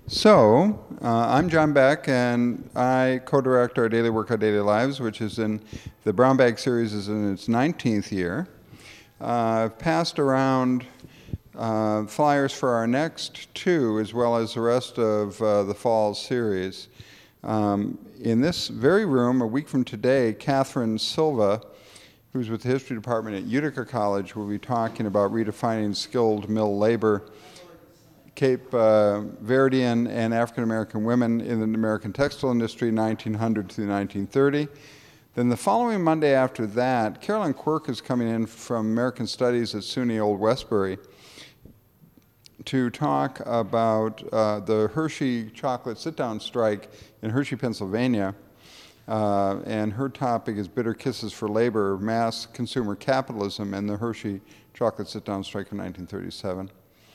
I'm John Beck, and I co-direct our Daily Work, Our Daily Lives, which is in the Brown Bag series is in its 19th year. I've passed around flyers for our next two, as well as the rest of the fall series. In this very room, a week from today, Catherine Silva, who's with the History Department at Utica College, will be talking about redefining skilled mill labor, Cape Verdean and African American women in the American textile industry, 1900 to 1930. Then the following Monday after that, Carolyn Quirk is coming in from American Studies at SUNY Old Westbury to talk about the Hershey chocolate sit-down strike in Hershey, Pennsylvania. And her topic is Bitter Kisses for Labor, Mass Consumer Capitalism, and the Hershey chocolate sit-down strike of 1937.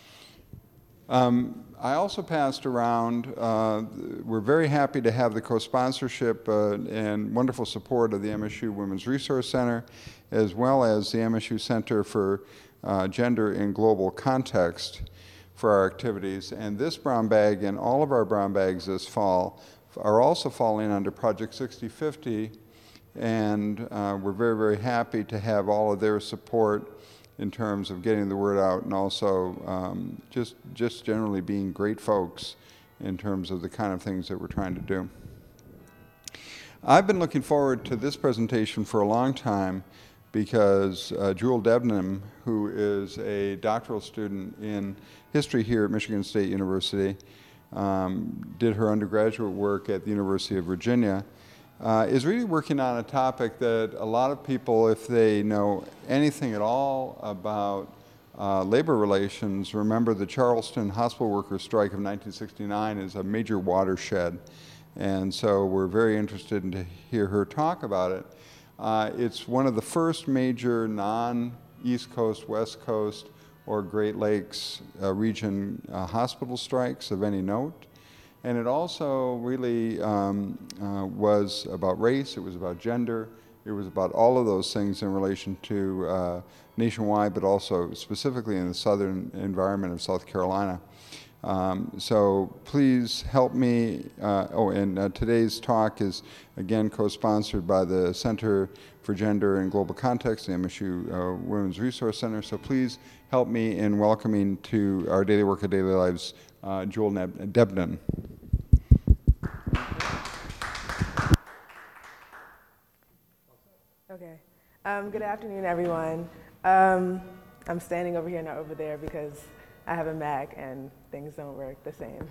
I also passed around, we're very happy to have the co-sponsorship and wonderful support of the MSU Women's Resource Center, as well as the MSU Center for Gender in Global Context for our activities. And this brown bag and all of our brown bags this fall are also falling under Project 6050, and we're very, very happy to have all of their support in terms of getting the word out, and also just generally being great folks in terms of the kind of things that we're trying to do. I've been looking forward to this presentation for a long time because Jewel Debnam, who is a doctoral student in history here at Michigan State University, did her undergraduate work at the University of Virginia, is really working on a topic that a lot of people, if they know anything at all about labor relations, remember the Charleston hospital workers strike of 1969 is a major watershed. And so we're very interested in to hear her talk about it. It's one of the first major non-East Coast, West Coast, or Great Lakes region hospital strikes of any note. And it also really was about race, it was about gender, it was about all of those things in relation to nationwide, but also specifically in the southern environment of South Carolina. So please help me. Today's talk is again co-sponsored by the Center for Gender in Global Context, the MSU Women's Resource Center. So please help me in welcoming to our Daily Work of Daily Lives, Jewel Debnam. Okay. Good afternoon, everyone. I'm standing over here, not over there, because I have a Mac and things don't work the same.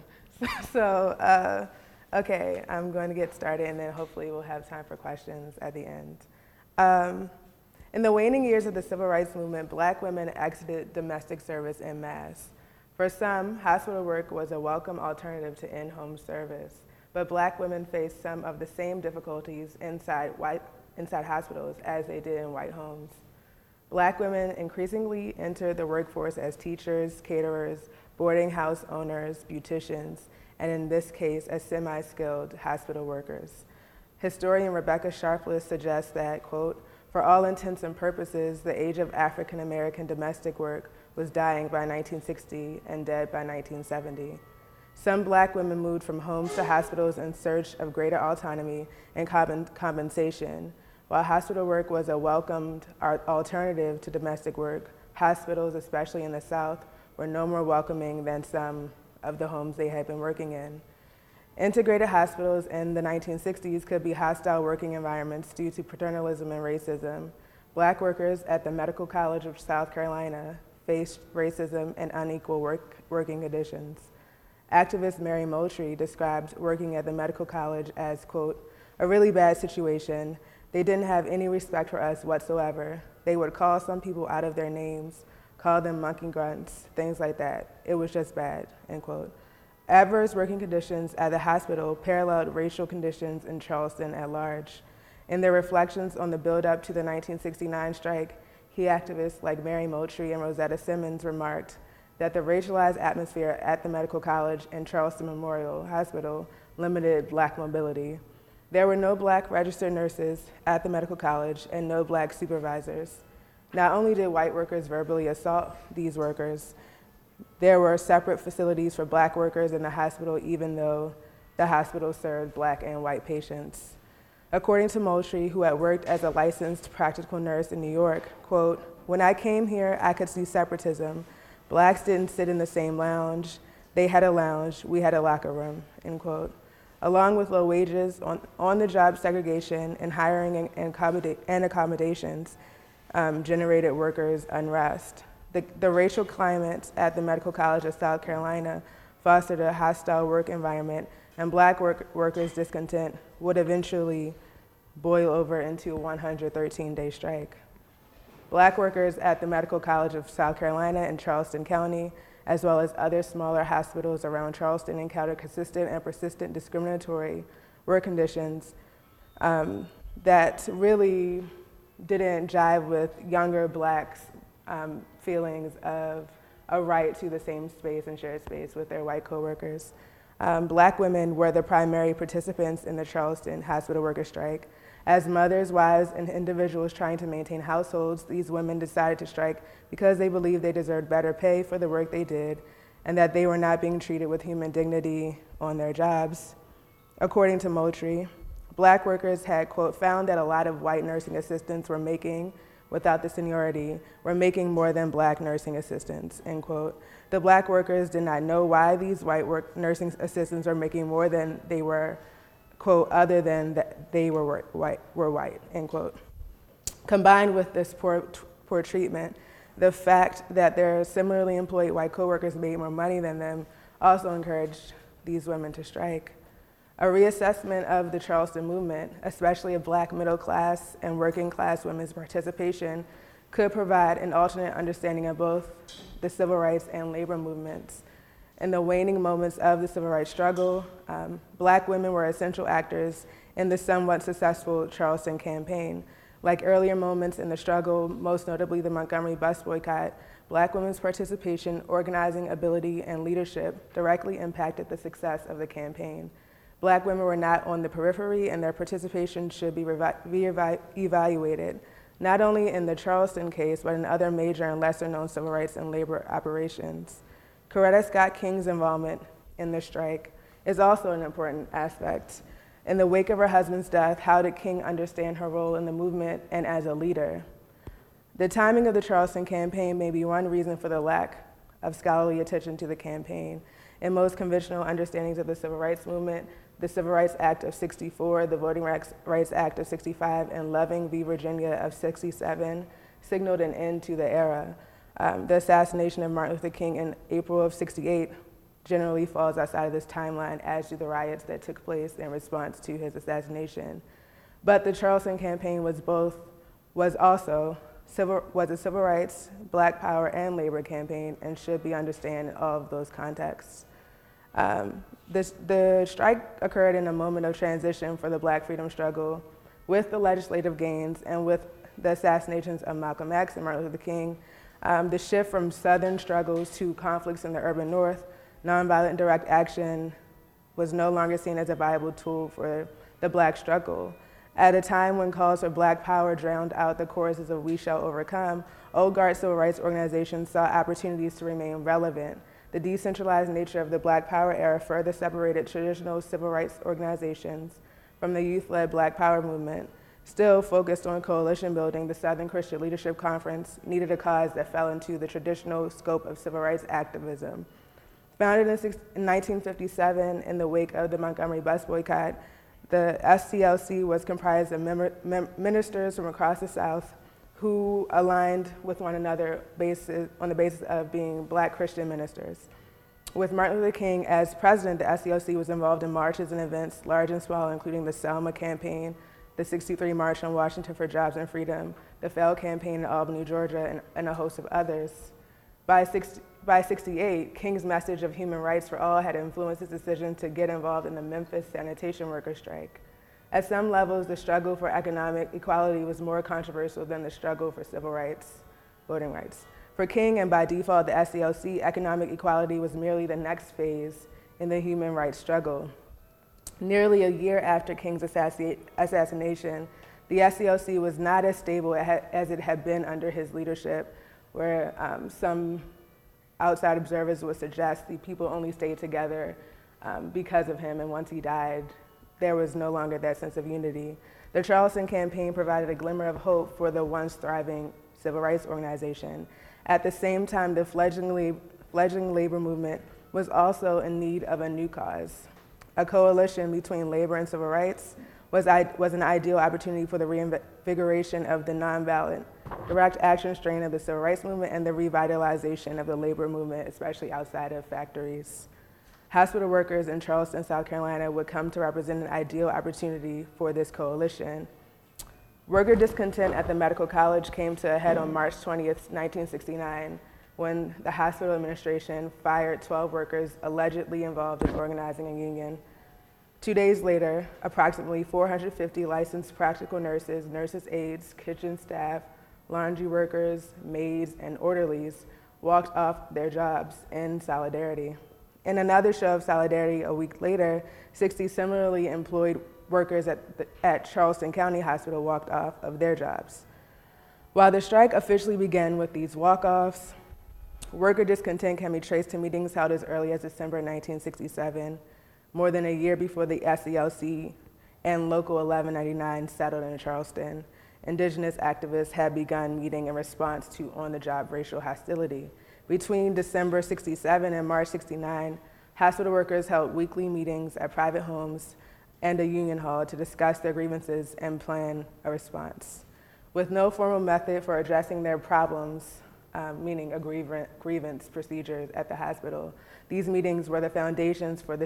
Okay, I'm going to get started, and then hopefully we'll have time for questions at the end. In the waning years of the Civil Rights Movement, Black women exited domestic service en masse. For some, hospital work was a welcome alternative to in-home service, but Black women faced some of the same difficulties inside hospitals as they did in white homes. Black women increasingly entered the workforce as teachers, caterers, boarding house owners, beauticians, and in this case, as semi-skilled hospital workers. Historian Rebecca Sharpless suggests that, quote, for all intents and purposes, the age of African American domestic work was dying by 1960 and dead by 1970. Some Black women moved from homes to hospitals in search of greater autonomy and compensation. While hospital work was a welcomed alternative to domestic work, hospitals, especially in the South, were no more welcoming than some of the homes they had been working in. Integrated hospitals in the 1960s could be hostile working environments due to paternalism and racism. Black workers at the Medical College of South Carolina faced racism and unequal working conditions. Activist Mary Moultrie described working at the medical college as, quote, a really bad situation. They didn't have any respect for us whatsoever. They would call some people out of their names, call them monkey grunts, things like that. It was just bad, end quote. Adverse working conditions at the hospital paralleled racial conditions in Charleston at large. In their reflections on the build-up to the 1969 strike, key activists like Mary Moultrie and Rosetta Simmons remarked that the racialized atmosphere at the medical college and Charleston Memorial Hospital limited Black mobility. There were no Black registered nurses at the medical college and no Black supervisors. Not only did white workers verbally assault these workers, There were separate facilities for Black workers in the hospital, even though the hospital served Black and white patients. According to Moultrie, who had worked as a licensed practical nurse in New York, quote, "When I came here, I could see separatism. Blacks didn't sit in the same lounge. They had a lounge, we had a locker room," end quote. Along with low wages, on-the-job segregation and hiring and accommodations generated workers' unrest. The racial climate at the Medical College of South Carolina fostered a hostile work environment, and Black workers' discontent would eventually boil over into a 113-day strike. Black workers at the Medical College of South Carolina in Charleston County, as well as other smaller hospitals around Charleston, encountered consistent and persistent discriminatory work conditions that really didn't jive with younger Blacks' feelings of a right to the same space and shared space with their white coworkers. Black women were the primary participants in the Charleston hospital worker strike. As mothers, wives, and individuals trying to maintain households, these women decided to strike because they believed they deserved better pay for the work they did and that they were not being treated with human dignity on their jobs. According to Moultrie, Black workers had, quote, found that a lot of white nursing assistants were making, without the seniority, were making more than Black nursing assistants, end quote. The Black workers did not know why these white nursing assistants were making more than they were, quote, other than that they were white, end quote. Combined with this poor treatment, the fact that their similarly employed white coworkers made more money than them also encouraged these women to strike. A reassessment of the Charleston movement, especially of Black middle class and working class women's participation, could provide an alternate understanding of both the civil rights and labor movements. In the waning moments of the civil rights struggle, Black women were essential actors in the somewhat successful Charleston campaign. Like earlier moments in the struggle, most notably the Montgomery bus boycott, Black women's participation, organizing ability, and leadership directly impacted the success of the campaign. Black women were not on the periphery, and their participation should be evaluated, not only in the Charleston case, but in other major and lesser-known civil rights and labor operations. Coretta Scott King's involvement in the strike is also an important aspect. In the wake of her husband's death, how did King understand her role in the movement and as a leader? The timing of the Charleston campaign may be one reason for the lack of scholarly attention to the campaign. In most conventional understandings of the civil rights movement, the Civil Rights Act of '64, the Voting Rights Act of '65, and Loving v. Virginia of '67 signaled an end to the era. The assassination of Martin Luther King in April of '68 generally falls outside of this timeline, as do the riots that took place in response to his assassination. But the Charleston campaign was also a civil rights, Black power, and labor campaign, and should be understood in all of those contexts. The strike occurred in a moment of transition for the Black freedom struggle. With the legislative gains and with the assassinations of Malcolm X and Martin Luther King, the shift from Southern struggles to conflicts in the urban North, nonviolent direct action was no longer seen as a viable tool for the Black struggle. At a time when calls for Black power drowned out the choruses of "We Shall Overcome," old guard civil rights organizations saw opportunities to remain relevant. The decentralized nature of the Black Power era further separated traditional civil rights organizations from the youth-led Black Power movement. Still focused on coalition building, the Southern Christian Leadership Conference needed a cause that fell into the traditional scope of civil rights activism. Founded in 1957 in the wake of the Montgomery bus boycott, the SCLC was comprised of ministers from across the South who aligned with one another on the basis of being Black Christian ministers. With Martin Luther King as president, the SCLC was involved in marches and events, large and small, including the Selma campaign, the '63 March on Washington for Jobs and Freedom, the FEL campaign in Albany, Georgia, and a host of others. By '68, King's message of human rights for all had influenced his decision to get involved in the Memphis sanitation worker strike. At some levels, the struggle for economic equality was more controversial than the struggle for civil rights, voting rights. For King, and by default the SCLC, economic equality was merely the next phase in the human rights struggle. Nearly a year after King's assassination, the SCLC was not as stable as it had been under his leadership, where some outside observers would suggest the people only stayed together because of him, and once he died, there was no longer that sense of unity. The Charleston campaign provided a glimmer of hope for the once thriving civil rights organization. At the same time, the fledgling labor movement was also in need of a new cause. A coalition between labor and civil rights was an ideal opportunity for the reinvigoration of the nonviolent, direct action strain of the civil rights movement and the revitalization of the labor movement, especially outside of factories. Hospital workers in Charleston, South Carolina would come to represent an ideal opportunity for this coalition. Worker discontent at the medical college came to a head on March 20th, 1969, when the hospital administration fired 12 workers allegedly involved in organizing a union. 2 days later, approximately 450 licensed practical nurses, nurses' aides, kitchen staff, laundry workers, maids, and orderlies walked off their jobs in solidarity. In another show of solidarity a week later, 60 similarly employed workers at Charleston County Hospital walked off of their jobs. While the strike officially began with these walk-offs, worker discontent can be traced to meetings held as early as December 1967, more than a year before the SCLC and Local 1199 settled in Charleston. Indigenous activists had begun meeting in response to on-the-job racial hostility. Between December 67 and March 69, hospital workers held weekly meetings at private homes and a union hall to discuss their grievances and plan a response. With no formal method for addressing their problems, meaning a grievance procedures at the hospital, these meetings were the foundations for the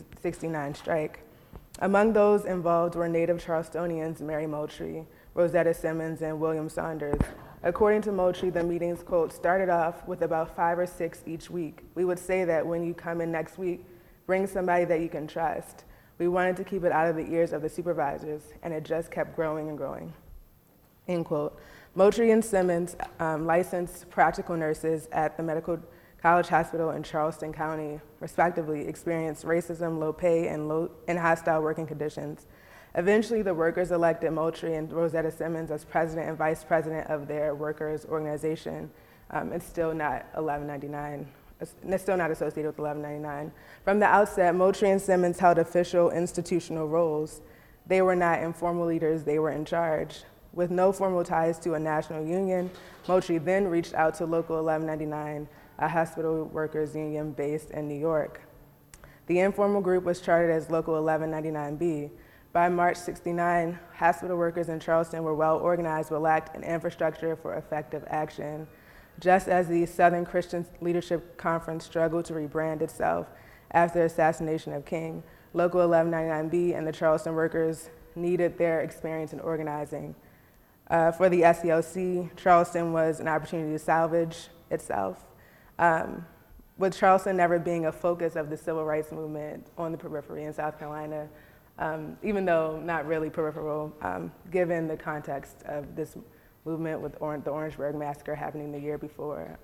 69 strike. Among those involved were native Charlestonians Mary Moultrie, Rosetta Simmons, and William Saunders. According to Moultrie, the meetings, quote, started off with about 5 or 6 each week. We would say that when you come in next week, bring somebody that you can trust. We wanted to keep it out of the ears of the supervisors, and it just kept growing and growing, end quote. Moultrie and Simmons, licensed practical nurses at the Medical College Hospital in Charleston County, respectively, experienced racism, low pay, and hostile working conditions. Eventually, the workers elected Moultrie and Rosetta Simmons as president and vice president of their workers' organization. It's still not 1199. It's still not associated with 1199. From the outset, Moultrie and Simmons held official institutional roles. They were not informal leaders, they were in charge. With no formal ties to a national union, Moultrie then reached out to Local 1199, a hospital workers union based in New York. The informal group was chartered as Local 1199B. By March 69, hospital workers in Charleston were well organized but lacked an infrastructure for effective action. Just as the Southern Christian Leadership Conference struggled to rebrand itself after the assassination of King, Local 1199B and the Charleston workers needed their experience in organizing. For the SCLC, Charleston was an opportunity to salvage itself, with Charleston never being a focus of the civil rights movement on the periphery in South Carolina, even though not really peripheral, given the context of this movement with the Orangeburg Massacre happening the year before.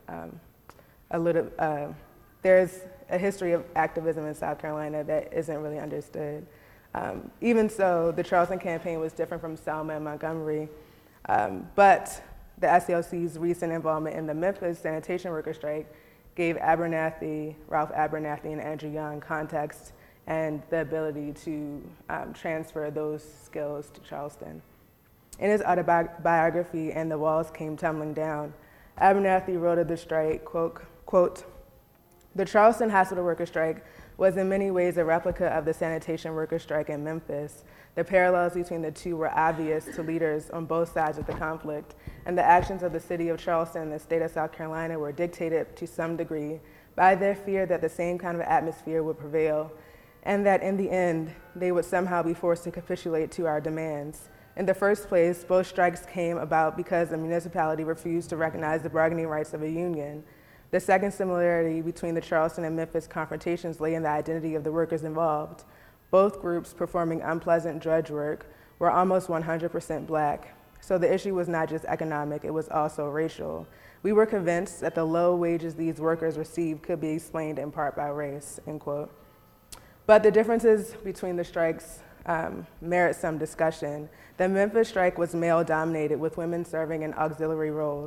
There's a history of activism in South Carolina that isn't really understood. Even so, the Charleston campaign was different from Selma and Montgomery, but the SCLC's recent involvement in the Memphis sanitation worker strike gave Ralph Abernathy, and Andrew Young context and the ability to transfer those skills to Charleston. In his autobiography, And the Walls Came Tumbling Down, Abernathy wrote of the strike, quote, "The Charleston hospital worker strike was in many ways a replica of the sanitation worker strike in Memphis. The parallels between the two were obvious to leaders on both sides of the conflict, and the actions of the city of Charleston and the state of South Carolina were dictated to some degree by their fear that the same kind of atmosphere would prevail, and that in the end, they would somehow be forced to capitulate to our demands. In the first place, both strikes came about because the municipality refused to recognize the bargaining rights of a union. The second similarity between the Charleston and Memphis confrontations lay in the identity of the workers involved. Both groups, performing unpleasant drudge work, were almost 100% Black. So the issue was not just economic, it was also racial. We were convinced that the low wages these workers received could be explained in part by race," end quote. But the differences between the strikes merit some discussion. The Memphis strike was male-dominated, with women serving in auxiliary roles.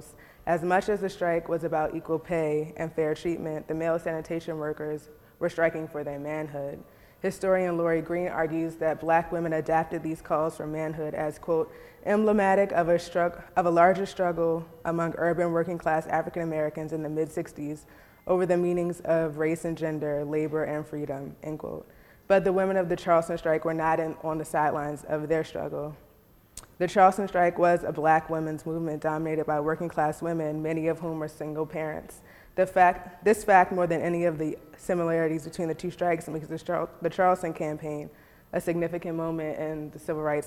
As much as the strike was about equal pay and fair treatment, the male sanitation workers were striking for their manhood. Historian Lori Green argues that Black women adapted these calls for manhood as, quote, emblematic of a larger struggle among urban working class African Americans in the mid-60s over the meanings of race and gender, labor and freedom, end quote. But the women of the Charleston strike were not on the sidelines of their struggle. The Charleston strike was a Black women's movement dominated by working class women, many of whom were single parents. This fact, more than any of the similarities between the two strikes, makes the Charleston campaign a significant moment in the civil rights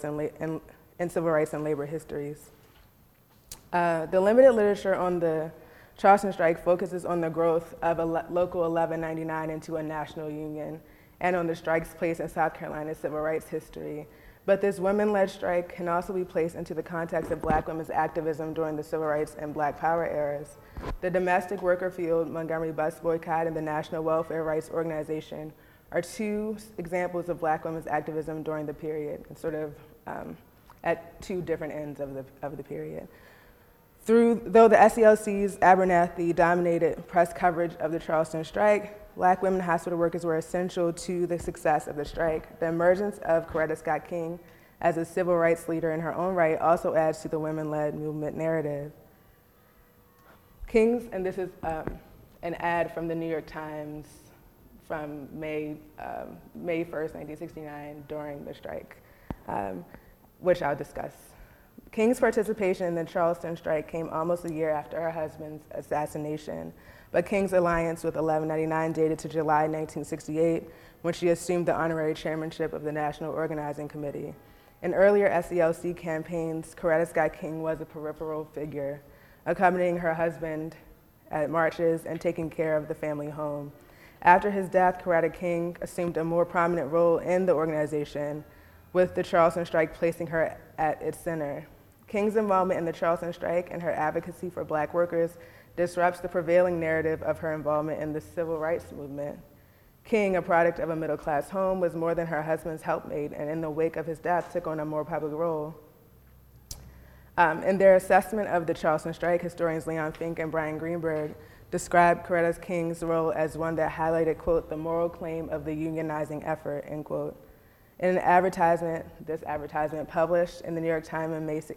and labor histories. The limited literature on the Charleston strike focuses on the growth of a local 1199 into a national union and on the strike's place in South Carolina's civil rights history. But this women-led strike can also be placed into the context of Black women's activism during the civil rights and Black power eras. The domestic worker field, Montgomery bus boycott, and the National Welfare Rights Organization are two examples of Black women's activism during the period, and sort of at two different ends of the period. Though the SCLC's Abernathy dominated press coverage of the Charleston strike, Black women hospital workers were essential to the success of the strike. The emergence of Coretta Scott King as a civil rights leader in her own right also adds to the women-led movement narrative. King's, and this is an ad from the New York Times from May 1st, 1969, during the strike, which I'll discuss. King's participation in the Charleston strike came almost a year after her husband's assassination, but King's alliance with 1199 dated to July 1968, when she assumed the honorary chairmanship of the National Organizing Committee. In earlier SCLC campaigns, Coretta Scott King was a peripheral figure, accompanying her husband at marches and taking care of the family home. After his death, Coretta King assumed a more prominent role in the organization, with the Charleston strike placing her at its center. King's involvement in the Charleston strike and her advocacy for Black workers disrupts the prevailing narrative of her involvement in the civil rights movement. King, a product of a middle-class home, was more than her husband's helpmate, and in the wake of his death, took on a more public role. In their assessment of the Charleston strike, historians Leon Fink and Brian Greenberg described Coretta King's role as one that highlighted, quote, the moral claim of the unionizing effort, end quote. In an advertisement, this advertisement published in the New York Times in May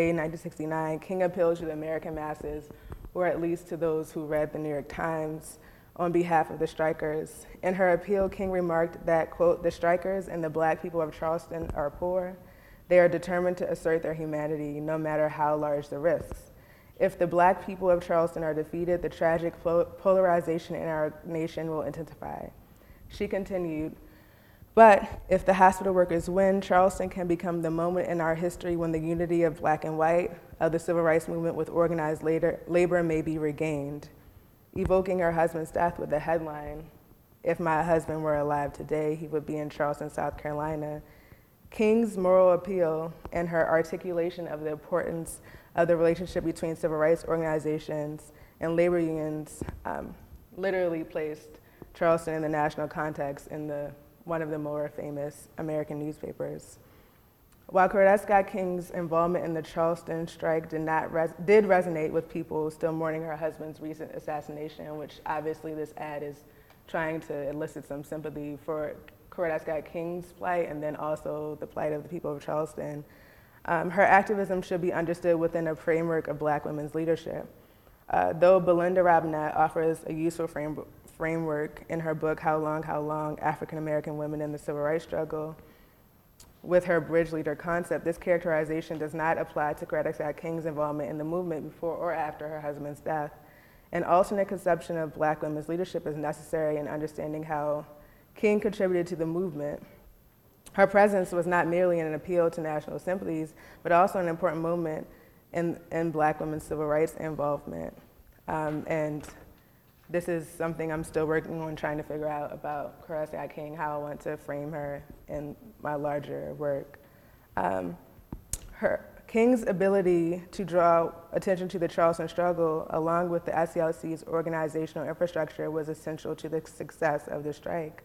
1969, King appealed to the American masses, or at least to those who read the New York Times, on behalf of the strikers. In her appeal, King remarked that, quote, the strikers and the Black people of Charleston are poor. They are determined to assert their humanity, no matter how large the risks. If the Black people of Charleston are defeated, the tragic polarization in our nation will intensify. She continued, but if the hospital workers win, Charleston can become the moment in our history when the unity of Black and white, of the civil rights movement with organized labor may be regained. Evoking her husband's death with the headline, if my husband were alive today, he would be in Charleston, South Carolina. King's moral appeal and her articulation of the importance of the relationship between civil rights organizations and labor unions literally placed Charleston in the national context in one of the more famous American newspapers. While Coretta Scott King's involvement in the Charleston strike did resonate with people still mourning her husband's recent assassination, which obviously this ad is trying to elicit some sympathy for Coretta Scott King's plight and then also the plight of the people of Charleston, her activism should be understood within a framework of Black women's leadership. Though Belinda Robinette offers a useful framework in her book, How Long, African American Women in the Civil Rights Struggle, with her bridge leader concept, this characterization does not apply to Coretta Scott King's involvement in the movement before or after her husband's death. An alternate conception of Black women's leadership is necessary in understanding how King contributed to the movement. Her presence was not merely an appeal to national sympathies, but also an important moment in Black women's civil rights involvement. And this is something I'm still working on trying to figure out about Coretta Scott King, how I want to frame her in my larger work. King's ability to draw attention to the Charleston struggle, along with the SCLC's organizational infrastructure, was essential to the success of the strike.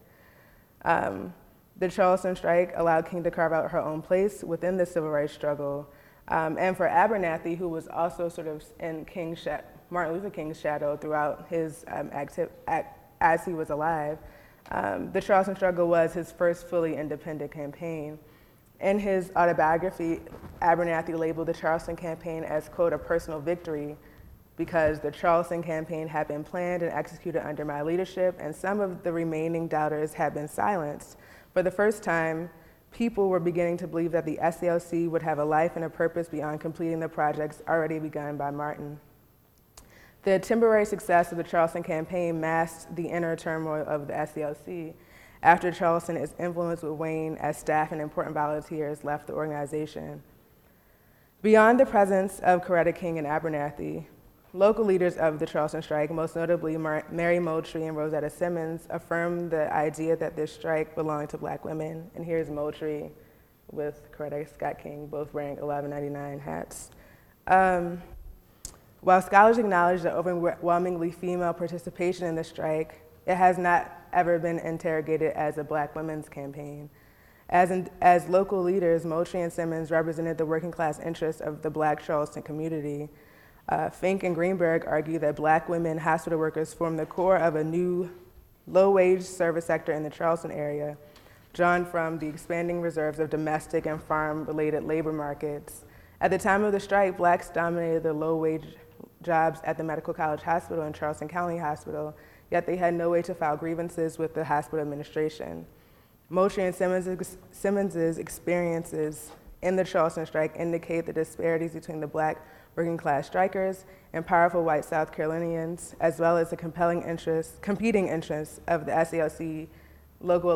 The Charleston strike allowed King to carve out her own place within the civil rights struggle, And for Abernathy, who was also sort of in Martin Luther King's shadow throughout his as he was alive, the Charleston struggle was his first fully independent campaign. In his autobiography, Abernathy labeled the Charleston campaign as, quote, a personal victory, because the Charleston campaign had been planned and executed under my leadership, and some of the remaining doubters had been silenced. For the first time, people were beginning to believe that the SCLC would have a life and a purpose beyond completing the projects already begun by Martin. The temporary success of the Charleston campaign masked the inner turmoil of the SCLC. After Charleston, its influence would wane as staff and important volunteers left the organization. Beyond the presence of Coretta King and Abernathy, local leaders of the Charleston strike, most notably Mary Moultrie and Rosetta Simmons, affirmed the idea that this strike belonged to Black women. And here's Moultrie with Coretta Scott King, both wearing 1199 hats. While scholars acknowledge the overwhelmingly female participation in the strike, it has not ever been interrogated as a Black women's campaign. As local leaders, Moultrie and Simmons represented the working class interests of the Black Charleston community. Fink and Greenberg argue that Black women hospital workers form the core of a new low-wage service sector in the Charleston area, drawn from the expanding reserves of domestic and farm-related labor markets. At the time of the strike, Blacks dominated the low-wage jobs at the Medical College Hospital and Charleston County Hospital, yet they had no way to file grievances with the hospital administration. Moultrie and Simmons's experiences in the Charleston strike indicate the disparities between the Black working class strikers and powerful white South Carolinians, as well as the competing interests of the SCLC, Local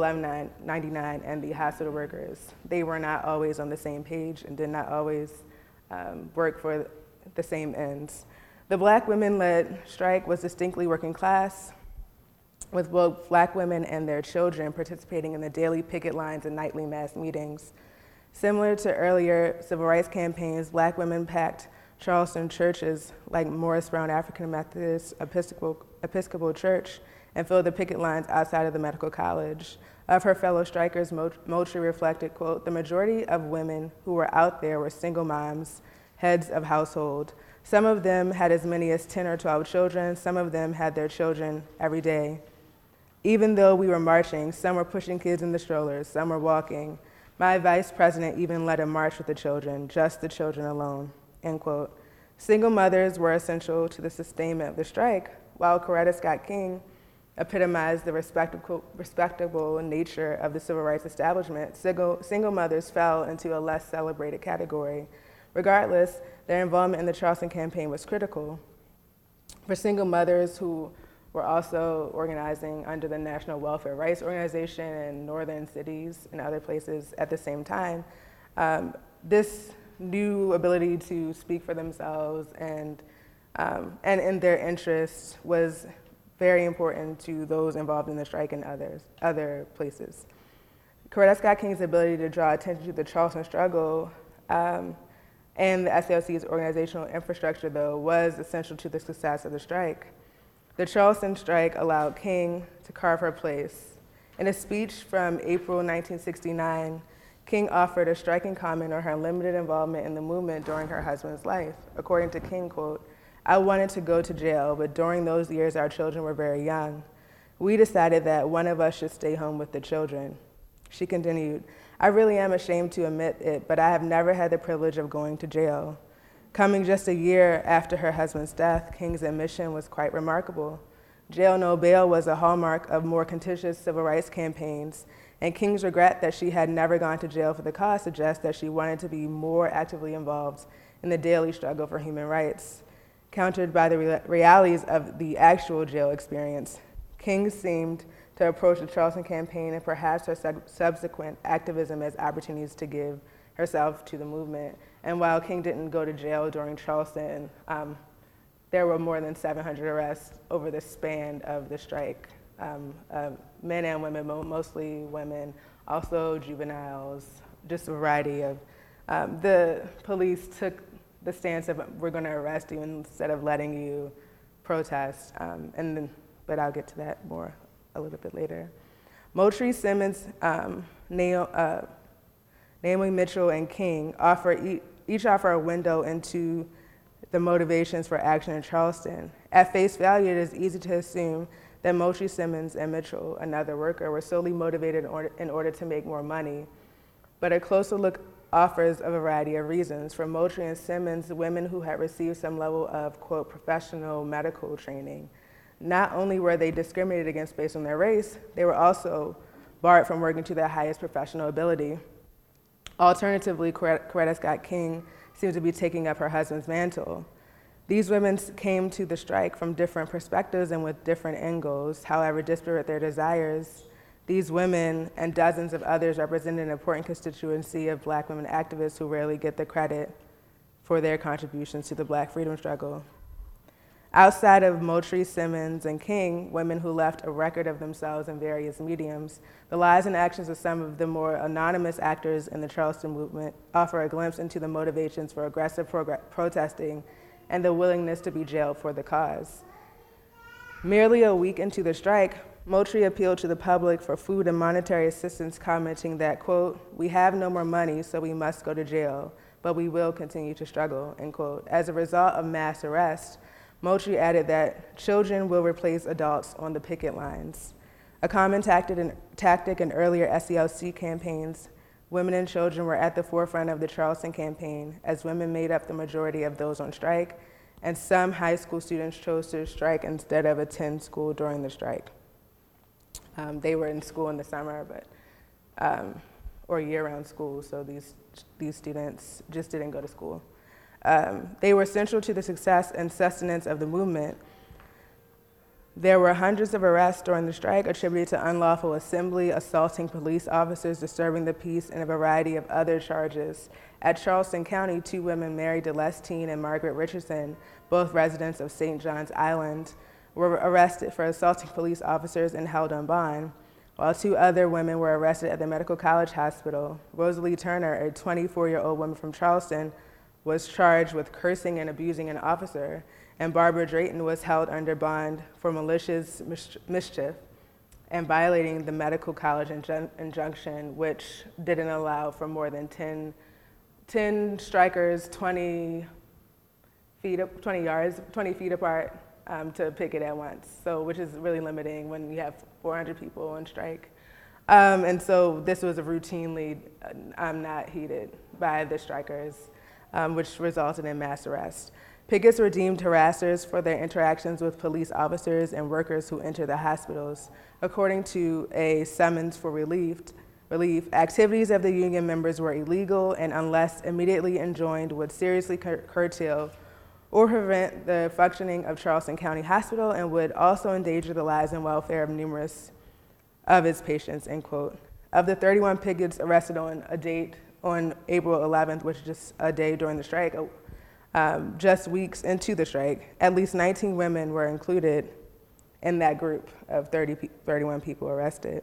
1199, and the hospital workers. They were not always on the same page and did not always work for the same ends. The Black women-led strike was distinctly working class, with both Black women and their children participating in the daily picket lines and nightly mass meetings. Similar to earlier civil rights campaigns, Black women packed Charleston churches like Morris Brown African Methodist Episcopal Church and filled the picket lines outside of the medical college. Of her fellow strikers, Moultrie reflected, quote, the majority of women who were out there were single moms, heads of household. Some of them had as many as 10 or 12 children. Some of them had their children every day. Even though we were marching, some were pushing kids in the strollers, some were walking. My vice president even led a march with the children, just the children alone, end quote. Single mothers were essential to the sustainment of the strike, while Coretta Scott King epitomized the respectable nature of the civil rights establishment. Single mothers fell into a less celebrated category. Regardless, their involvement in the Charleston campaign was critical. For single mothers who were also organizing under the National Welfare Rights Organization in northern cities and other places at the same time, this new ability to speak for themselves and in their interests was very important to those involved in the strike and other places. Coretta Scott King's ability to draw attention to the Charleston struggle and the SCLC's organizational infrastructure, though, was essential to the success of the strike. The Charleston strike allowed King to carve her place. In a speech from April 1969, King offered a striking comment on her limited involvement in the movement during her husband's life. According to King, quote, I wanted to go to jail, but during those years our children were very young. We decided that one of us should stay home with the children. She continued, I really am ashamed to admit it, but I have never had the privilege of going to jail. Coming just a year after her husband's death, King's admission was quite remarkable. Jail no bail was a hallmark of more contentious civil rights campaigns, and King's regret that she had never gone to jail for the cause suggests that she wanted to be more actively involved in the daily struggle for human rights. Countered by the realities of the actual jail experience, King seemed to approach the Charleston campaign and perhaps her subsequent activism as opportunities to give herself to the movement. And while King didn't go to jail during Charleston, there were more than 700 arrests over the span of the strike. Men and women, mostly women, also juveniles, just a variety of. The police took the stance of, we're gonna arrest you instead of letting you protest. But I'll get to that more a little bit later. Moultrie, Simmons, Naomi Mitchell, and King each offer a window into the motivations for action in Charleston. At face value, it is easy to assume that Moultrie, Simmons, and Mitchell, another worker, were solely motivated in order to make more money. But a closer look offers a variety of reasons. For Moultrie and Simmons, women who had received some level of, quote, professional medical training, not only were they discriminated against based on their race, they were also barred from working to their highest professional ability. Alternatively, Coretta Scott King seemed to be taking up her husband's mantle. These women came to the strike from different perspectives and with different end goals. However disparate their desires, these women and dozens of others represent an important constituency of Black women activists who rarely get the credit for their contributions to the Black freedom struggle. Outside of Moultrie, Simmons, and King, women who left a record of themselves in various mediums, the lives and actions of some of the more anonymous actors in the Charleston movement offer a glimpse into the motivations for aggressive protesting and the willingness to be jailed for the cause. Merely a week into the strike, Moultrie appealed to the public for food and monetary assistance, commenting that, quote, "We have no more money, so we must go to jail, but we will continue to struggle," end quote. As a result of mass arrest, Moultrie added that children will replace adults on the picket lines. A common tactic in earlier SCLC campaigns, women and children were at the forefront of the Charleston campaign, as women made up the majority of those on strike, and some high school students chose to strike instead of attend school during the strike. They were in school in the summer, or year-round school, so these students just didn't go to school. They were central to the success and sustenance of the movement. There were hundreds of arrests during the strike attributed to unlawful assembly, assaulting police officers, disturbing the peace, and a variety of other charges. At Charleston County, 2 women, Mary Delestine and Margaret Richardson, both residents of St. John's Island, were arrested for assaulting police officers and held on bond, while 2 other women were arrested at the Medical College Hospital. Rosalie Turner, a 24-year-old woman from Charleston, was charged with cursing and abusing an officer, and Barbara Drayton was held under bond for malicious mischief and violating the Medical College injunction, which didn't allow for more than 10 strikers 20 feet apart to picket at once, so which is really limiting when you have 400 people on strike. And so this was routinely not heeded by the strikers, which resulted in mass arrest. Pickets were deemed harassers for their interactions with police officers and workers who entered the hospitals. According to a summons for relief, activities of the union members were illegal and, unless immediately enjoined, would seriously curtail or prevent the functioning of Charleston County Hospital and would also endanger the lives and welfare of numerous of its patients, end quote. Of the 31 pickets arrested on April 11th, which is just a day during the strike, just weeks into the strike, at least 19 women were included in that group of 31 people arrested.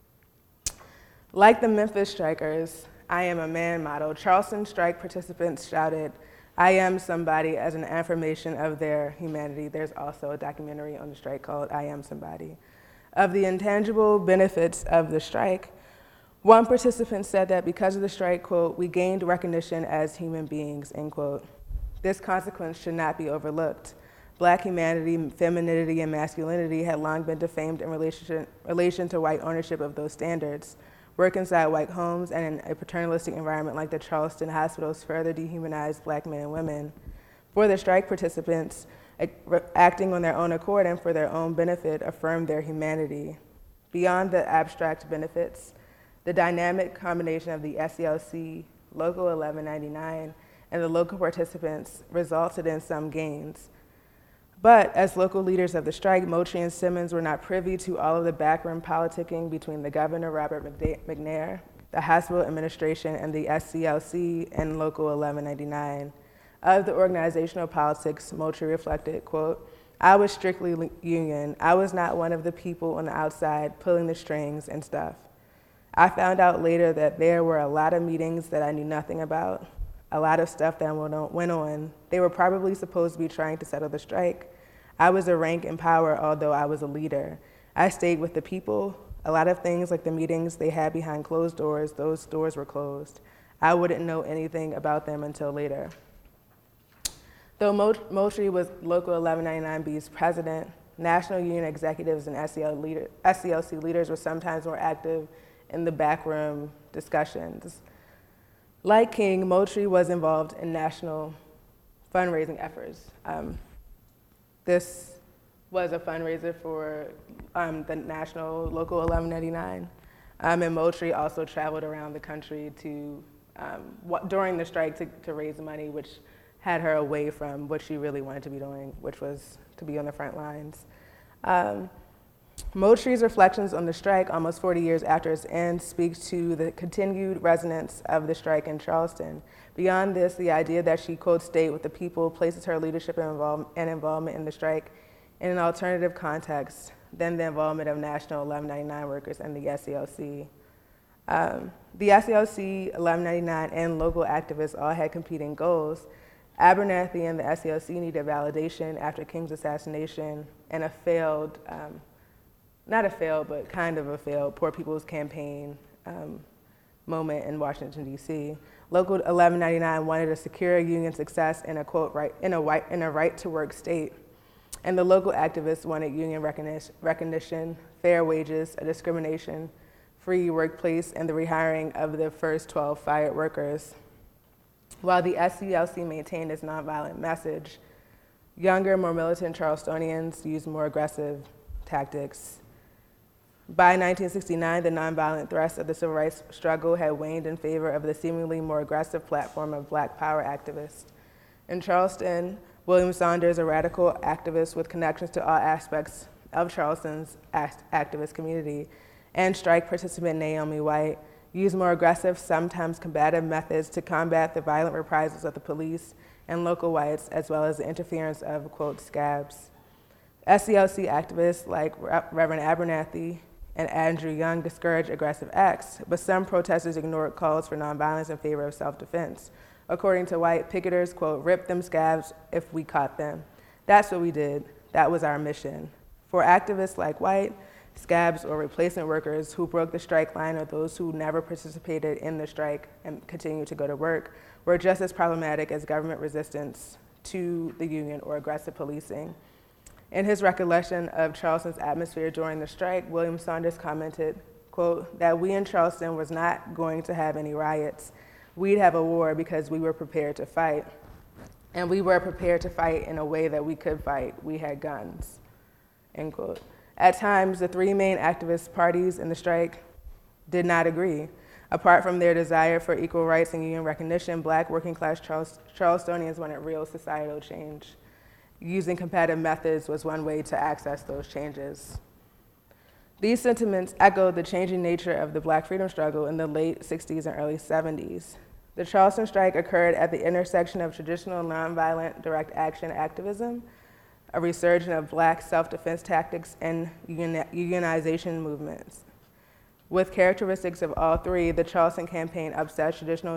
Like the Memphis strikers, "I am a man" motto, Charleston strike participants shouted, "I am somebody" as an affirmation of their humanity. There's also a documentary on the strike called "I Am Somebody." Of the intangible benefits of the strike, one participant said that because of the strike, quote, "we gained recognition as human beings," end quote. This consequence should not be overlooked. Black humanity, femininity, and masculinity had long been defamed in relation to white ownership of those standards. Work inside white homes and in a paternalistic environment like the Charleston hospitals further dehumanized Black men and women. For the strike participants, acting on their own accord and for their own benefit affirmed their humanity. Beyond the abstract benefits, the dynamic combination of the SCLC, Local 1199, and the local participants resulted in some gains. But as local leaders of the strike, Moultrie and Simmons were not privy to all of the backroom politicking between the governor, Robert McNair, the hospital administration, and the SCLC and Local 1199. Of the organizational politics, Moultrie reflected, quote, "I was strictly union. I was not one of the people on the outside pulling the strings and stuff. I found out later that there were a lot of meetings that I knew nothing about, a lot of stuff that went on. They were probably supposed to be trying to settle the strike. I was a rank in power, although I was a leader. I stayed with the people. A lot of things like the meetings they had behind closed doors, those doors were closed. I wouldn't know anything about them until later. Though Moultrie was Local 1199B's president, national union executives and SCLC leaders were sometimes more active in the backroom discussions. Like King, Moultrie was involved in national fundraising efforts. This was a fundraiser for the national Local 1199. And Moultrie also traveled around the country to, during the strike to raise money, which had her away from what she really wanted to be doing, which was to be on the front lines. Moultrie's reflections on the strike almost 40 years after its end speaks to the continued resonance of the strike in Charleston. Beyond this, the idea that she, quote, stayed with the people places her leadership and involvement in the strike in an alternative context than the involvement of National 1199 workers and the SCLC. The SCLC, 1199, and local activists all had competing goals. Abernathy and the SCLC needed validation after King's assassination and a failed, not a failed, but kind of a failed Poor People's Campaign moment in Washington, D.C. Local 1199 wanted a secure union success in a, quote, in a right to work state. And the local activists wanted union recognition, fair wages, a discrimination-free workplace, and the rehiring of the first 12 fired workers. While the SCLC maintained its nonviolent message, younger, more militant Charlestonians used more aggressive tactics. By 1969, the nonviolent threats of the civil rights struggle had waned in favor of the seemingly more aggressive platform of Black Power activists. In Charleston, William Saunders, a radical activist with connections to all aspects of Charleston's activist community, and strike participant Naomi White, used more aggressive, sometimes combative methods to combat the violent reprisals of the police and local whites, as well as the interference of, quote, scabs. SCLC activists like Reverend Abernathy and Andrew Young discouraged aggressive acts, but some protesters ignored calls for nonviolence in favor of self-defense. According to White, picketers, quote, ripped them scabs if we caught them. That's what we did. That was our mission. For activists like White, scabs or replacement workers who broke the strike line or those who never participated in the strike and continued to go to work were just as problematic as government resistance to the union or aggressive policing. In his recollection of Charleston's atmosphere during the strike, William Saunders commented, quote, that we in Charleston was not going to have any riots. We'd have a war because we were prepared to fight. And we were prepared to fight in a way that we could fight. We had guns, end quote. At times, the three main activist parties in the strike did not agree. Apart from their desire for equal rights and union recognition, Black working class Charlestonians wanted real societal change. Using combative methods was one way to access those changes. These sentiments echoed the changing nature of the Black freedom struggle in the late 60s and early 70s. The Charleston strike occurred at the intersection of traditional nonviolent direct action activism, a resurgence of Black self-defense tactics, and unionization movements. With characteristics of all three, the Charleston campaign upset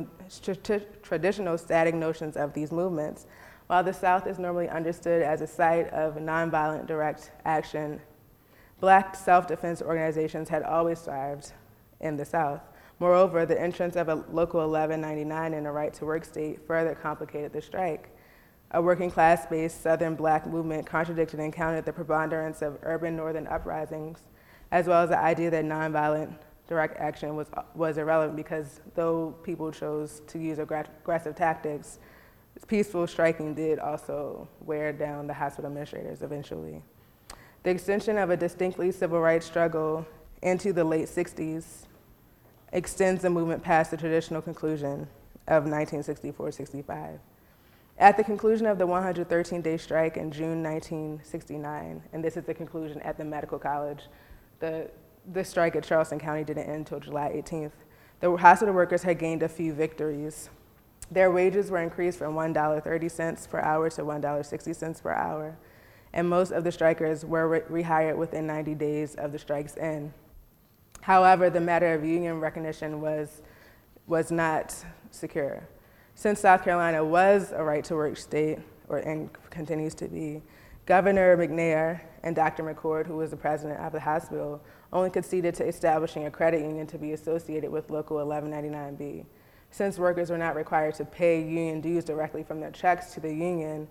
traditional static notions of these movements. While the South is normally understood as a site of nonviolent direct action, Black self-defense organizations had always thrived in the South. Moreover, the entrance of a Local 1199 in a right-to-work state further complicated the strike. A working class-based Southern Black movement contradicted and countered the preponderance of urban Northern uprisings, as well as the idea that nonviolent direct action was irrelevant because though people chose to use aggressive tactics, peaceful striking did also wear down the hospital administrators eventually. The extension of a distinctly civil rights struggle into the late 60s extends the movement past the traditional conclusion of 1964-65. At the conclusion of the 113-day strike in June 1969, and this is the conclusion at the medical college, the strike at Charleston County didn't end until July 18th. The hospital workers had gained a few victories. Their wages were increased from $1.30 per hour to $1.60 per hour, and most of the strikers were rehired within 90 days of the strike's end. However, the matter of union recognition was not secure. Since South Carolina was a right-to-work state, and continues to be, Governor McNair and Dr. McCord, who was the president of the hospital, only conceded to establishing a credit union to be associated with Local 1199B. since workers were not required to pay union dues directly from their checks to the union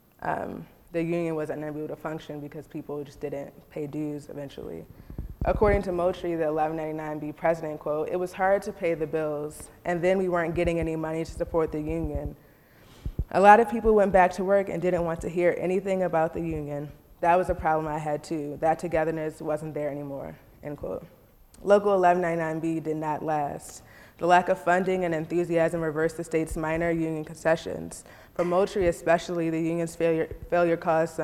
was unable to function because people just didn't pay dues eventually. According to Moultrie, the 1199B president, quote, "It was hard to pay the bills, and then we weren't getting any money to support the union. A lot of people went back to work and didn't want to hear anything about the union. That was a problem I had too. That togetherness wasn't there anymore," end quote. Local 1199B did not last. The lack of funding and enthusiasm reversed the state's minor union concessions. For Moultrie especially, the union's failure caused,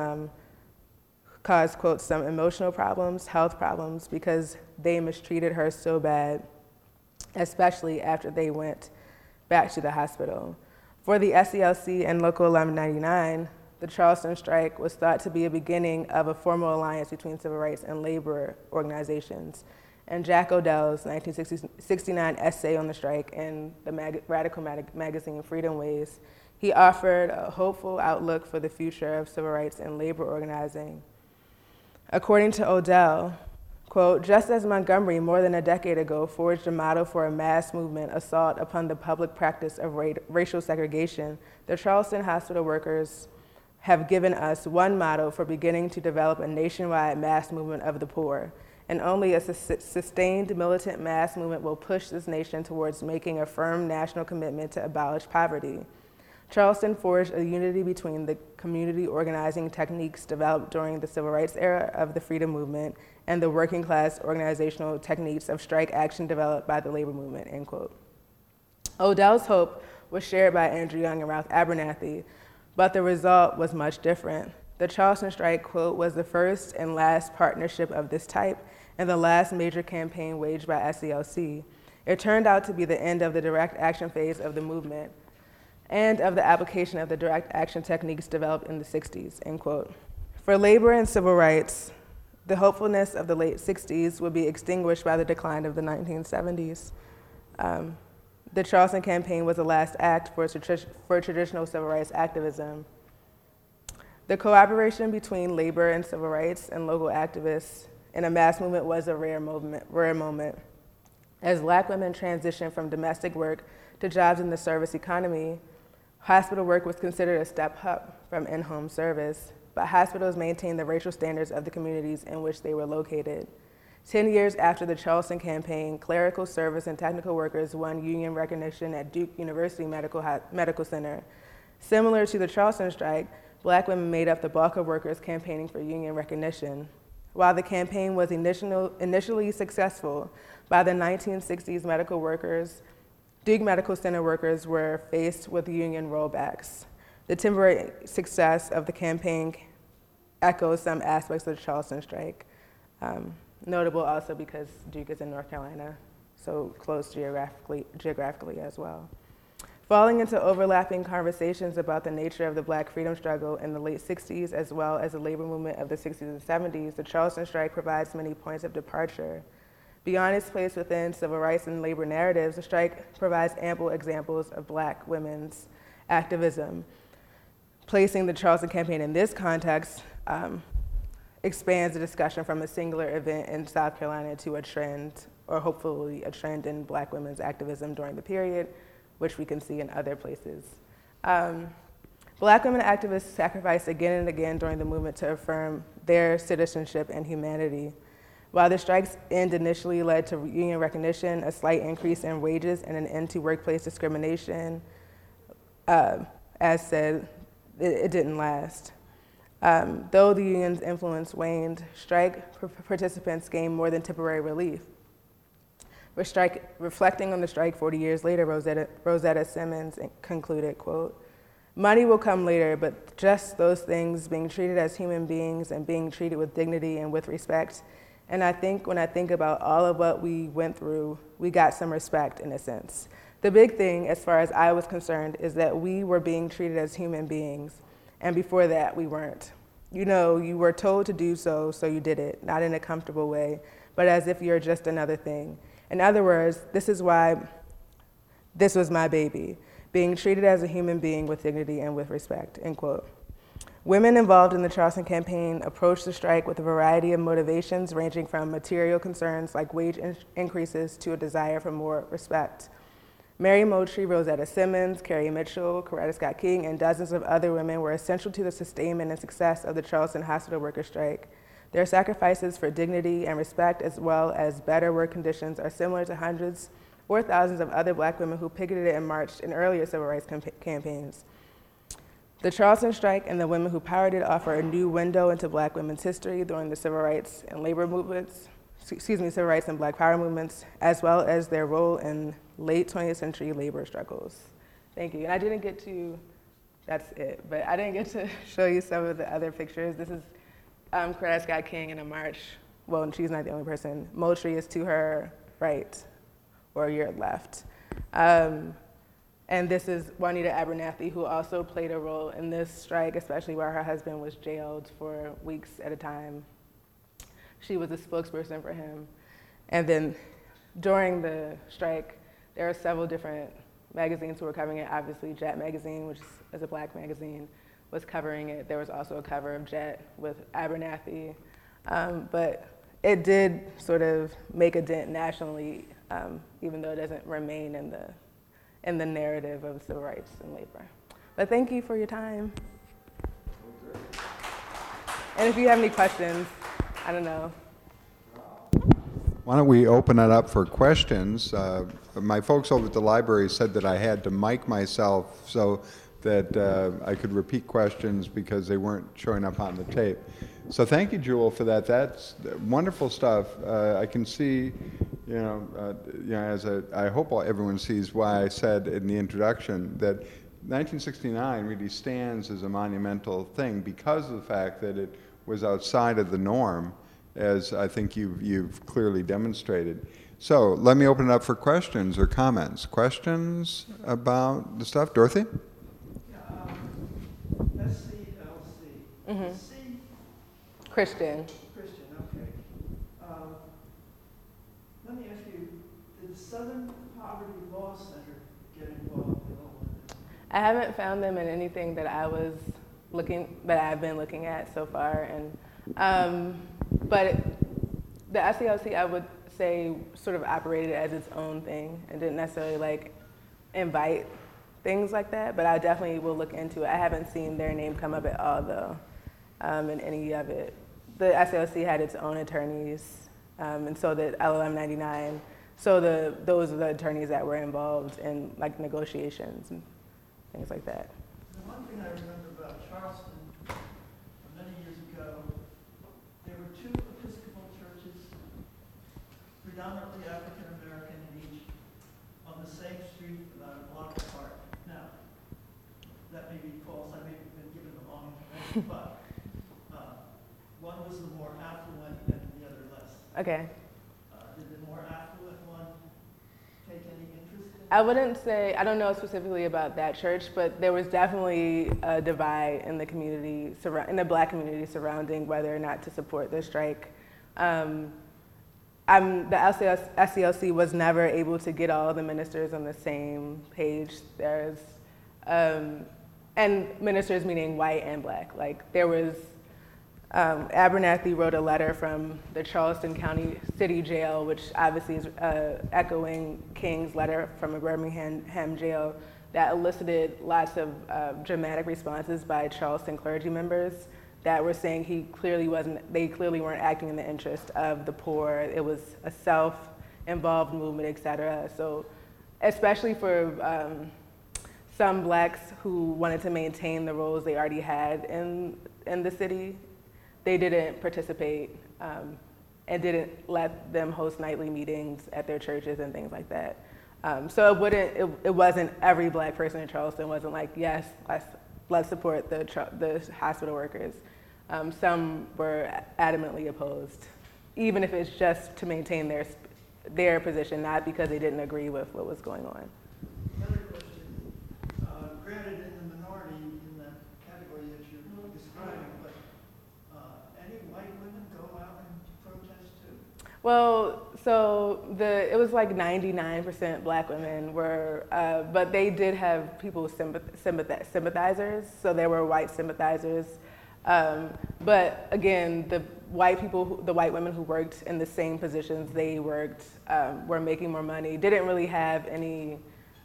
quote, "some emotional problems, health problems, because they mistreated her so bad, especially after they went back to the hospital." For the SCLC and Local 1199, the Charleston strike was thought to be a beginning of a formal alliance between civil rights and labor organizations. And Jack Odell's 1969 essay on the strike in the radical magazine Freedom Ways, he offered a hopeful outlook for the future of civil rights and labor organizing. According to Odell, quote, "Just as Montgomery more than a decade ago forged a model for a mass movement assault upon the public practice of racial segregation, the Charleston hospital workers have given us one model for beginning to develop a nationwide mass movement of the poor. And only a sustained militant mass movement will push this nation towards making a firm national commitment to abolish poverty." Charleston forged a unity between the community organizing techniques developed during the civil rights era of the freedom movement and the working class organizational techniques of strike action developed by the labor movement, end quote. Odell's hope was shared by Andrew Young and Ralph Abernathy, but the result was much different. The Charleston strike, quote, "was the first and last partnership of this type and the last major campaign waged by SCLC. It turned out to be the end of the direct action phase of the movement and of the application of the direct action techniques developed in the 60s, end quote. For labor and civil rights, the hopefulness of the late 60s would be extinguished by the decline of the 1970s. The Charleston campaign was the last act for traditional civil rights activism. The cooperation between labor and civil rights and local activists in a mass movement was a rare moment. As Black women transitioned from domestic work to jobs in the service economy, hospital work was considered a step up from in-home service, but hospitals maintained the racial standards of the communities in which they were located. 10 years after the Charleston campaign, clerical service and technical workers won union recognition at Duke University Medical Center. Similar to the Charleston strike, Black women made up the bulk of workers campaigning for union recognition. While the campaign was initially successful, by the 1960s, medical workers, Duke Medical Center workers were faced with union rollbacks. The temporary success of the campaign echoes some aspects of the Charleston strike. Notable also because Duke is in North Carolina, so close geographically as well. Falling into overlapping conversations about the nature of the Black freedom struggle in the late 60s, as well as the labor movement of the 60s and 70s, the Charleston strike provides many points of departure. Beyond its place within civil rights and labor narratives, the strike provides ample examples of Black women's activism. Placing the Charleston campaign in this context expands the discussion from a singular event in South Carolina to a trend, or hopefully a trend in Black women's activism during the period, which we can see in other places. Black women activists sacrificed again and again during the movement to affirm their citizenship and humanity. While the strike's end initially led to union recognition, a slight increase in wages, and an end to workplace discrimination, as said, it didn't last. Though the union's influence waned, strike participants gained more than temporary relief. Reflecting on the strike 40 years later, Rosetta Simmons concluded, quote, "Money will come later, but just those things, being treated as human beings and being treated with dignity and with respect. And I think when I think about all of what we went through, we got some respect in a sense. The big thing, as far as I was concerned, is that we were being treated as human beings, and before that, we weren't. You know, you were told to do so, so you did it, not in a comfortable way, but as if you're just another thing. In other words, this is why this was my baby, being treated as a human being with dignity and with respect," end quote. Women involved in the Charleston campaign approached the strike with a variety of motivations ranging from material concerns like wage increases to a desire for more respect. Mary Moultrie, Rosetta Simmons, Carrie Mitchell, Coretta Scott King, and dozens of other women were essential to the sustainment and success of the Charleston hospital worker strike. Their sacrifices for dignity and respect, as well as better work conditions, are similar to hundreds or thousands of other Black women who picketed and marched in earlier civil rights campaigns. The Charleston strike and the women who powered it offer a new window into Black women's history during the civil rights and labor movements, civil rights and Black power movements, as well as their role in late 20th century labor struggles. Thank you. And I didn't get to, that's it, but I didn't get to show you some of the other pictures. This is Coretta Scott King in a march. Well, she's not the only person. Moultrie is to her right, or your left. And this is Juanita Abernathy, who also played a role in this strike, especially where her husband was jailed for weeks at a time. She was a spokesperson for him. And then during the strike, there are several different magazines who were covering it. Obviously, Jet magazine, which is a Black magazine, was covering it. There was also a cover of Jet with Abernathy. But it did sort of make a dent nationally, even though it doesn't remain in the narrative of civil rights and labor. But thank you for your time. And if you have any questions, I don't know. Why don't we open it up for questions? My folks over at the library said that I had to mic myself so that I could repeat questions because they weren't showing up on the tape. So thank you, Jewel, for that. That's wonderful stuff. I can see, I hope everyone sees why I said in the introduction that 1969 really stands as a monumental thing because of the fact that it was outside of the norm, as I think you've clearly demonstrated. So let me open it up for questions or comments. Questions about the stuff? Dorothy? SCLC. Mm-hmm. C? Christian. Christian, okay. Let me ask you, did the Southern Poverty Law Center get involved at all? I haven't found them in anything that I've been looking at so far, and but the SCLC, I would say, sort of operated as its own thing and didn't necessarily invite things like that. But I definitely will look into it. I haven't seen their name come up at all though, in any of it. The SCLC had its own attorneys, and so did LLM 99. So those are the attorneys that were involved in negotiations and things like that. The one thing I remember about Charleston, many years ago, there were two Episcopal churches, predominantly African American in each, on the same street about a block apart. Now, that may be false, I may have been given the wrong information, but one was the more affluent and the other less. Okay. Did the more affluent one take any interest in I wouldn't say, I don't know specifically about that church, but there was definitely a divide in the community, in the Black community, surrounding whether or not to support the strike. The SCLC was never able to get all the ministers on the same page. And ministers meaning white and Black. There was, Abernathy wrote a letter from the Charleston County City Jail, which obviously is echoing King's letter from a Birmingham jail, that elicited lots of dramatic responses by Charleston clergy members that were saying they clearly weren't acting in the interest of the poor. It was a self-involved movement, et cetera. So especially for some Blacks who wanted to maintain the roles they already had in the city, they didn't participate and didn't let them host nightly meetings at their churches and things like that. So it wasn't every Black person in Charleston wasn't like, yes, let's support the hospital workers. Some were adamantly opposed, even if it's just to maintain their position, not because they didn't agree with what was going on. Another question, granted in the minority in that category that you're describing, but any white women go out and protest too? Well, so it was 99% Black women were, but they did have people sympathizers, so there were white sympathizers. But again, the white women who worked in the same positions they worked, were making more money, didn't really have any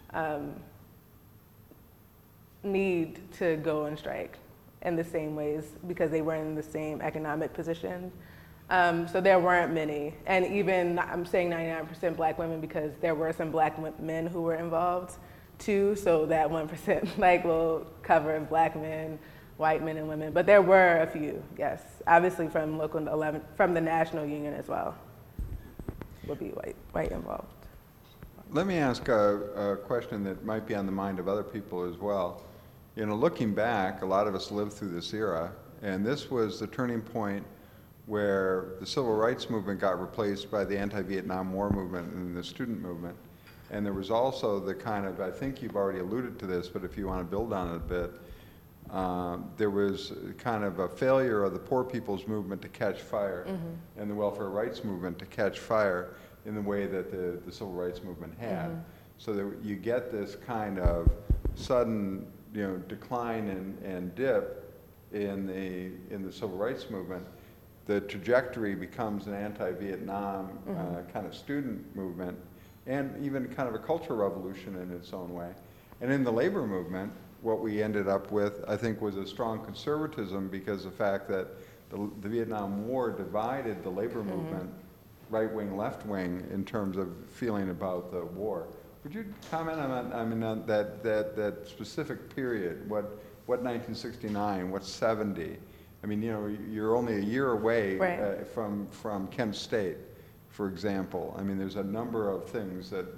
need to go on strike in the same ways because they weren't in the same economic position. So there weren't many. And even, I'm saying 99% black women because there were some black men who were involved too, so that 1% like will cover black men, white men and women. But there were a few, yes. Obviously from local 11, from the national union as well, would be white involved. Let me ask a question that might be on the mind of other people as well. You know, looking back, a lot of us lived through this era, and this was the turning point where the civil rights movement got replaced by the anti-Vietnam War movement and the student movement. And there was also the kind of, I think you've already alluded to this, but if you want to build on it a bit, there was kind of a failure of the poor people's movement to catch fire and the welfare rights movement to catch fire in the way that the civil rights movement had. So that you get this kind of sudden, decline and dip in the civil rights movement. The trajectory becomes an anti-Vietnam kind of student movement, and even kind of a cultural revolution in its own way. And in the labor movement, what we ended up with, I think, was a strong conservatism because of the fact that the Vietnam War divided the labor movement, right wing, left wing, in terms of feeling about the war. Would you comment on that specific period? What 1969? What 70? I mean, you're only a year away from Kent State, for example. I mean, there's a number of things that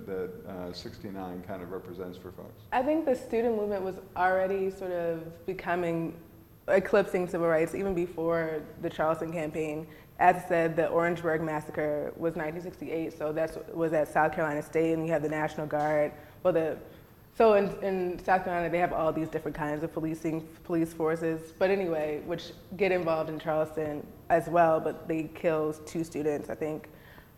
69 kind of represents for folks. I think the student movement was already sort of eclipsing civil rights even before the Charleston campaign. As I said, the Orangeburg Massacre was 1968, so that was at South Carolina State, and you have the National Guard. So in South Carolina, they have all these different kinds of police forces, but anyway, which get involved in Charleston as well, but they kill 2 students, I think,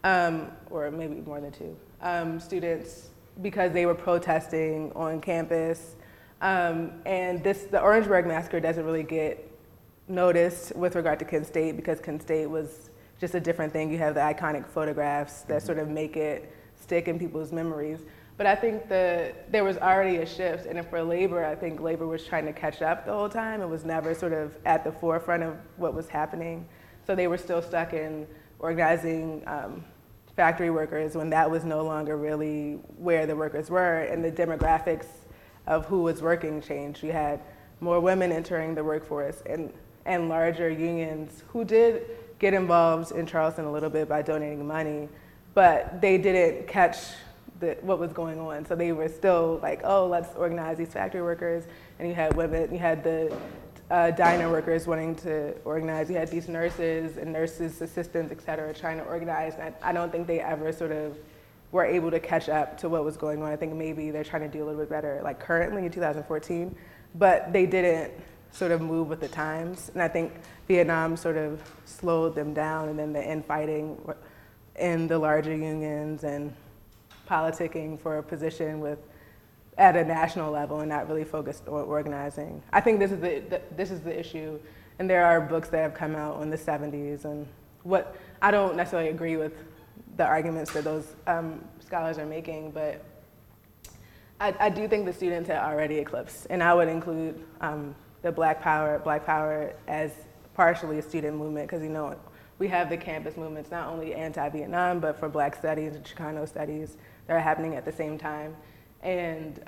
or maybe more than 2 students because they were protesting on campus. And the Orangeburg Massacre doesn't really get noticed with regard to Kent State because Kent State was just a different thing. You have the iconic photographs that sort of make it stick in people's memories. But I think there was already a shift, and for labor, I think labor was trying to catch up the whole time. It was never sort of at the forefront of what was happening. So they were still stuck in organizing factory workers when that was no longer really where the workers were, and the demographics of who was working changed. You had more women entering the workforce and larger unions who did get involved in Charleston a little bit by donating money, but they didn't catch what was going on. So they were still like, oh, let's organize these factory workers. And you had women, you had the diner workers wanting to organize. You had these nurses and nurses' assistants, et cetera, trying to organize. And I don't think they ever sort of were able to catch up to what was going on. I think maybe they're trying to do a little bit better, like currently in 2014, but they didn't sort of move with the times. And I think Vietnam sort of slowed them down, and then the infighting in the larger unions and politicking for a position at a national level and not really focused on organizing. I think this is the issue, and there are books that have come out in the 70s, and what I don't necessarily agree with the arguments that those scholars are making, but I do think the students had already eclipsed, and I would include the Black Power as partially a student movement, because we have the campus movements, not only anti-Vietnam, but for Black studies and Chicano studies that are happening at the same time. And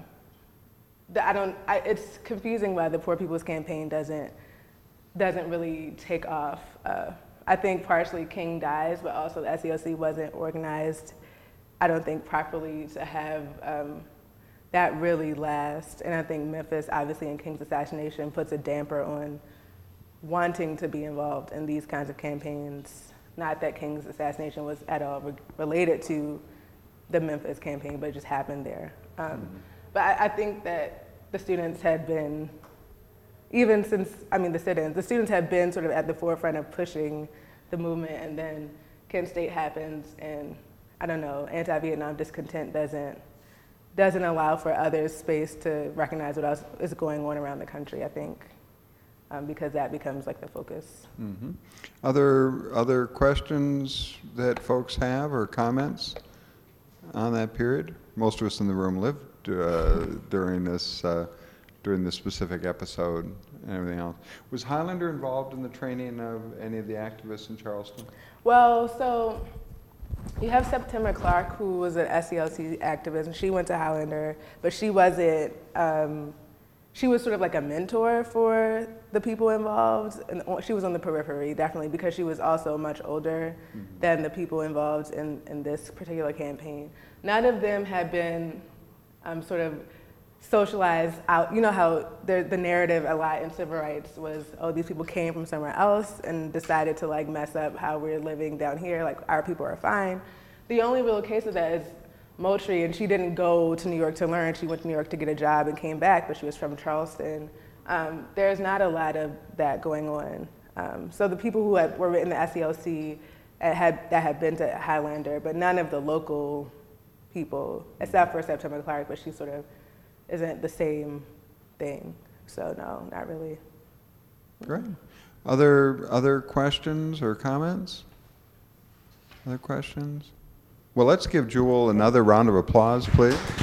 it's confusing why the Poor People's Campaign doesn't really take off. I think partially King dies, but also the SEOC wasn't organized, I don't think, properly to have that really last. And I think Memphis, obviously, in King's assassination, puts a damper on wanting to be involved in these kinds of campaigns. Not that King's assassination was at all related to the Memphis campaign, but it just happened there. But I think that the students had been, even since, the sit-ins, the students had been sort of at the forefront of pushing the movement, and then Kent State happens, and I don't know, anti-Vietnam discontent doesn't allow for others space to recognize what else is going on around the country, I think, because that becomes like the focus. Mm-hmm. Other questions that folks have or comments on that period? Most of us in the room lived during this specific episode and everything else. Was Highlander involved in the training of any of the activists in Charleston? Well, so you have September Clark, who was an SCLC activist, and she went to Highlander, but she wasn't. She was sort of like a mentor for the people involved, and she was on the periphery, definitely, because she was also much older than the people involved in this particular campaign. None of them had been sort of socialized out. You know how the narrative a lot in civil rights was, oh, these people came from somewhere else and decided to like mess up how we're living down here, like our people are fine. The only real case of that is Moultrie, and she didn't go to New York to learn. She went to New York to get a job and came back, but she was from Charleston. There's not a lot of that going on. So the people who were in the SCLC that had been to Highlander, but none of the local people, except for September Clark, but she sort of isn't the same thing. So no, not really. Great. Other questions or comments? Other questions? Well, let's give Jewel another round of applause, please.